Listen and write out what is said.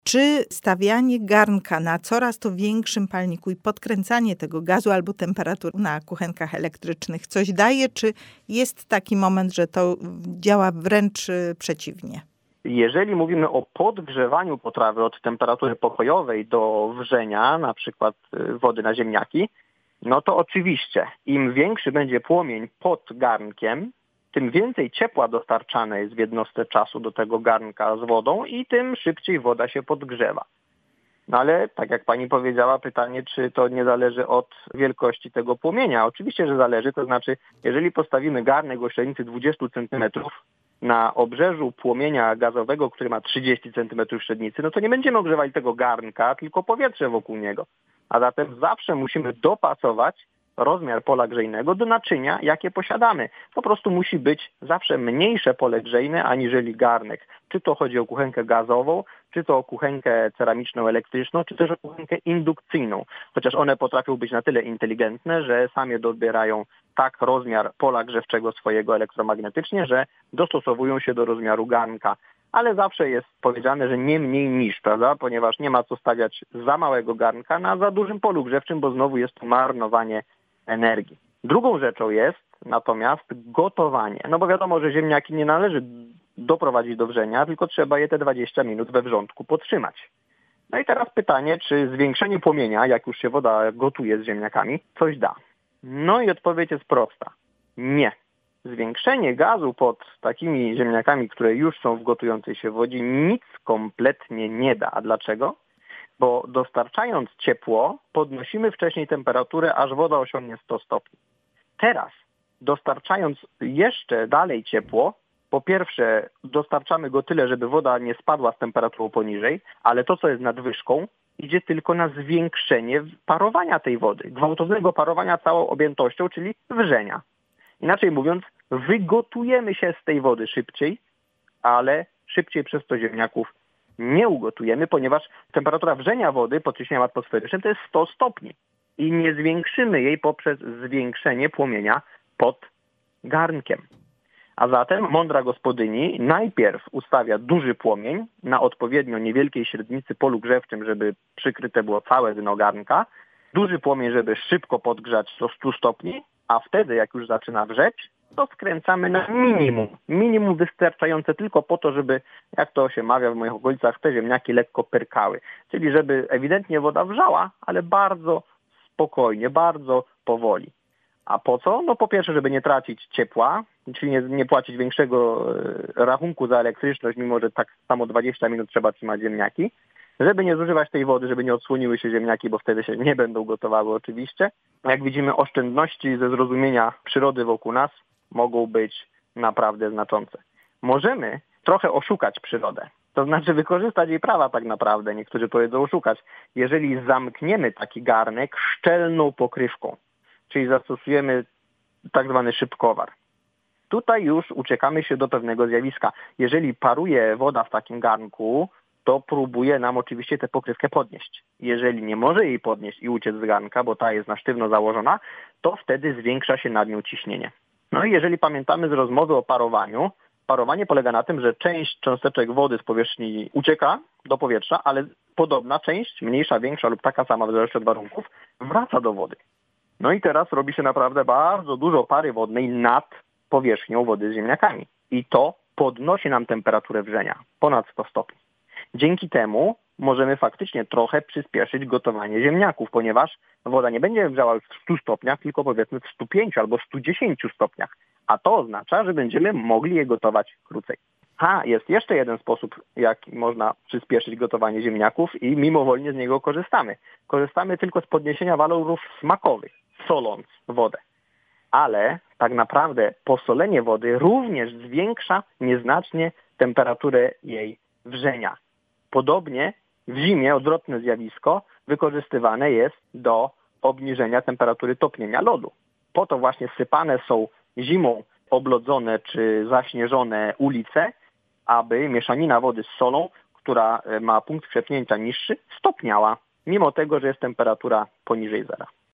Czy stawianie garnka na coraz to większym palniku i podkręcanie tego gazu albo temperatur na kuchenkach elektrycznych coś daje, czy jest taki moment, że to działa wręcz przeciwnie? Jeżeli mówimy o podgrzewaniu potrawy od temperatury pokojowej do wrzenia, na przykład wody na ziemniaki, no to oczywiście im większy będzie płomień pod garnkiem, tym więcej ciepła dostarczane jest w jednostce czasu do tego garnka z wodą i tym szybciej woda się podgrzewa. No ale tak jak pani powiedziała, pytanie, czy to nie zależy od wielkości tego płomienia. Oczywiście, że zależy, to znaczy jeżeli postawimy garnek o średnicy 20 cm na obrzeżu płomienia gazowego, który ma 30 cm średnicy, no to nie będziemy ogrzewali tego garnka, tylko powietrze wokół niego. A zatem zawsze musimy dopasować rozmiar pola grzejnego do naczynia, jakie posiadamy. Po prostu musi być zawsze mniejsze pole grzejne aniżeli garnek. Czy to chodzi o kuchenkę gazową, czy to o kuchenkę ceramiczną, elektryczną, czy też o kuchenkę indukcyjną. Chociaż one potrafią być na tyle inteligentne, że same dobierają tak rozmiar pola grzewczego swojego elektromagnetycznie, że dostosowują się do rozmiaru garnka. Ale zawsze jest powiedziane, że nie mniej niż, prawda? Ponieważ nie ma co stawiać za małego garnka na za dużym polu grzewczym, bo znowu jest to marnowanie energii. Drugą rzeczą jest natomiast gotowanie. No bo wiadomo, że ziemniaki nie należy doprowadzić do wrzenia, tylko trzeba je te 20 minut we wrzątku podtrzymać. No i teraz pytanie, czy zwiększenie płomienia, jak już się woda gotuje z ziemniakami, coś da? No i odpowiedź jest prosta. Nie. Zwiększenie gazu pod takimi ziemniakami, które już są w gotującej się wodzie, nic kompletnie nie da. A dlaczego? Bo dostarczając ciepło, podnosimy wcześniej temperaturę, aż woda osiągnie 100 stopni. Teraz, dostarczając jeszcze dalej ciepło, po pierwsze dostarczamy go tyle, żeby woda nie spadła z temperaturą poniżej, ale to, co jest nadwyżką, idzie tylko na zwiększenie parowania tej wody, gwałtownego parowania całą objętością, czyli wrzenia. Inaczej mówiąc, wygotujemy się z tej wody szybciej, ale szybciej przez to ziemniaków nie ugotujemy, ponieważ temperatura wrzenia wody pod ciśnieniem atmosferycznym to jest 100 stopni i nie zwiększymy jej poprzez zwiększenie płomienia pod garnkiem. A zatem mądra gospodyni najpierw ustawia duży płomień na odpowiednio niewielkiej średnicy polu grzewczym, żeby przykryte było całe dno garnka, duży płomień, żeby szybko podgrzać do 100 stopni, a wtedy jak już zaczyna wrzeć, to skręcamy na minimum. Minimum wystarczające tylko po to, żeby, jak to się mawia w moich okolicach, te ziemniaki lekko perkały. Czyli żeby ewidentnie woda wrzała, ale bardzo spokojnie, bardzo powoli. A po co? No po pierwsze, żeby nie tracić ciepła, czyli nie płacić większego rachunku za elektryczność, mimo że tak samo 20 minut trzeba trzymać ziemniaki. Żeby nie zużywać tej wody, żeby nie odsłoniły się ziemniaki, bo wtedy się nie będą gotowały oczywiście. Jak widzimy, oszczędności ze zrozumienia przyrody wokół nas mogą być naprawdę znaczące. Możemy trochę oszukać przyrodę, to znaczy wykorzystać jej prawa tak naprawdę, niektórzy powiedzą oszukać, jeżeli zamkniemy taki garnek szczelną pokrywką, czyli zastosujemy tak zwany szybkowar. Tutaj już uciekamy się do pewnego zjawiska. Jeżeli paruje woda w takim garnku, to próbuje nam oczywiście tę pokrywkę podnieść. Jeżeli nie może jej podnieść i uciec z garnka, bo ta jest na sztywno założona, to wtedy zwiększa się nad nią ciśnienie. No i jeżeli pamiętamy z rozmowy o parowaniu, parowanie polega na tym, że część cząsteczek wody z powierzchni ucieka do powietrza, ale podobna część, mniejsza, większa lub taka sama w zależności od warunków, wraca do wody. No i teraz robi się naprawdę bardzo dużo pary wodnej nad powierzchnią wody z ziemniakami. I to podnosi nam temperaturę wrzenia ponad 100 stopni. Dzięki temu możemy faktycznie trochę przyspieszyć gotowanie ziemniaków, ponieważ woda nie będzie wrzała w 100 stopniach, tylko powiedzmy w 105 albo 110 stopniach. A to oznacza, że będziemy mogli je gotować krócej. Jest jeszcze jeden sposób, jak można przyspieszyć gotowanie ziemniaków i mimowolnie z niego korzystamy. Korzystamy tylko z podniesienia walorów smakowych, soląc wodę. Ale tak naprawdę posolenie wody również zwiększa nieznacznie temperaturę jej wrzenia. Podobnie w zimie odwrotne zjawisko wykorzystywane jest do obniżenia temperatury topnienia lodu. Po to właśnie sypane są zimą oblodzone czy zaśnieżone ulice, aby mieszanina wody z solą, która ma punkt przepchnięcia niższy, stopniała, mimo tego, że jest temperatura poniżej zera.